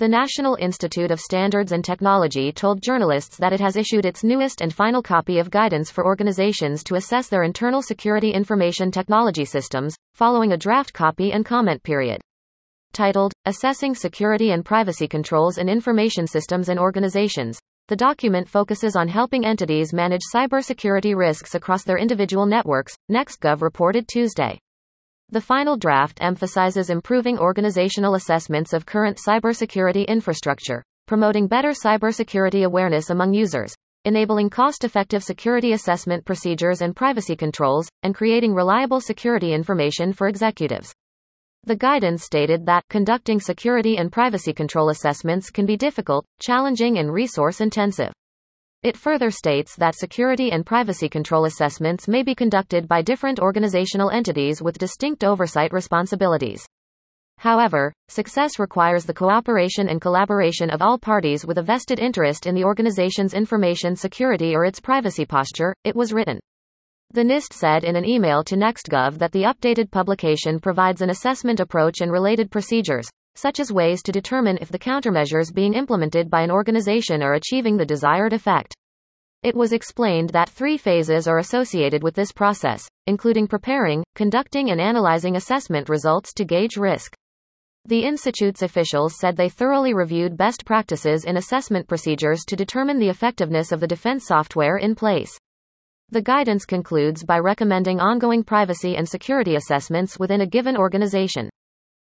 The National Institute of Standards and Technology told journalists that it has issued its newest and final copy of guidance for organizations to assess their internal security information technology systems, following a draft copy and comment period. Titled, Assessing Security and Privacy Controls in Information Systems and Organizations, the document focuses on helping entities manage cybersecurity risks across their individual networks, NextGov reported Tuesday. The final draft emphasizes improving organizational assessments of current cybersecurity infrastructure, promoting better cybersecurity awareness among users, enabling cost-effective security assessment procedures and privacy controls, and creating reliable security information for executives. The guidance stated that conducting security and privacy control assessments can be difficult, challenging, and resource-intensive. It further states that security and privacy control assessments may be conducted by different organizational entities with distinct oversight responsibilities. However, success requires the cooperation and collaboration of all parties with a vested interest in the organization's information security or its privacy posture, it was written. The NIST said in an email to NextGov that the updated publication provides an assessment approach and related procedures, such as ways to determine if the countermeasures being implemented by an organization are achieving the desired effect. It was explained that 3 phases are associated with this process, including preparing, conducting, and analyzing assessment results to gauge risk. The Institute's officials said they thoroughly reviewed best practices in assessment procedures to determine the effectiveness of the defense software in place. The guidance concludes by recommending ongoing privacy and security assessments within a given organization.